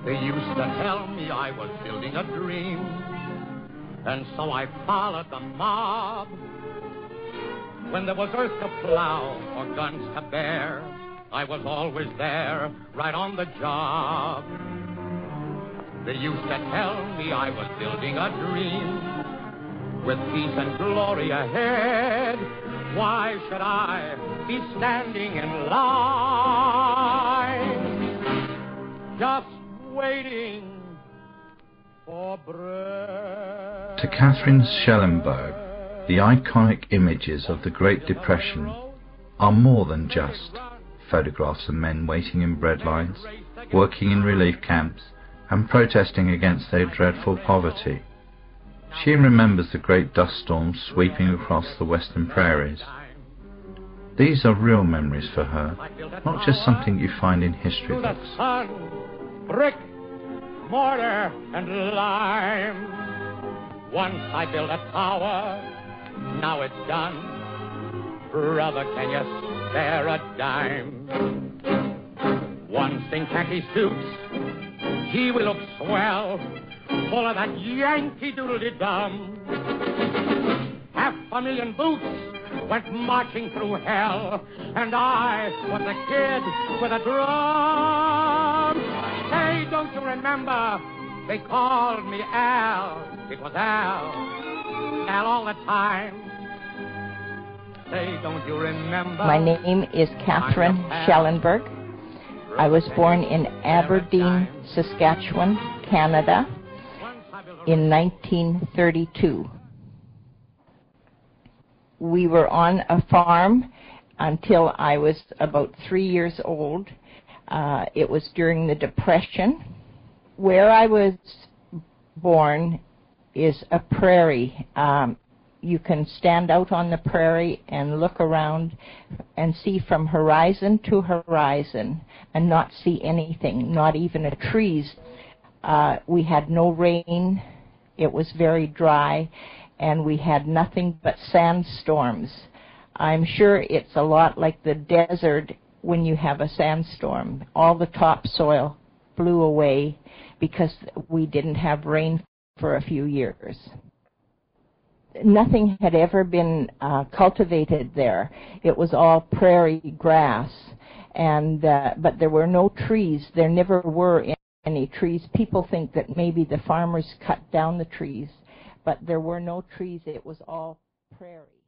They used to tell me I was building a dream, and so I followed the mob. When there was earth to plow or guns to bear, I was always there, right on the job. They used to tell me I was building a dream, with peace and glory ahead. Why should I be standing in line, just waiting for bread? To Catherine Schellenberg, the iconic images of the Great Depression are more than just photographs of men waiting in bread lines, working in relief camps, and protesting against their dreadful poverty. She remembers the great dust storms sweeping across the western prairies. These are real memories for her, not just something you find in history books. Brick, mortar, and lime. Once I built a tower, now it's done. Brother, can you spare a dime? Once in khaki suits, he will look swell, full of that Yankee doodle-de-dum. 500,000 boots went marching through hell, and I was a kid with a drum. Hey, don't you remember? They called me Al. It was Al all the time. Say, don't you remember? My name is Catherine Schellenberg. I was born in Aberdeen, Saskatchewan, Canada, in 1932. We were on a farm until I was about 3 years old. It was during the Depression. Where I was born is a prairie. You can stand out on the prairie and look around and see from horizon to horizon and not see anything, not even a trees. We had no rain. It was very dry, and we had nothing but sandstorms. I'm sure it's a lot like the desert when you have a sandstorm. All the topsoil blew away because we didn't have rain for a few years. Nothing had ever been cultivated there. It was all prairie grass, and but there were no trees. There never were any trees. People think that maybe the farmers cut down the trees, but there were no trees. It was all prairie.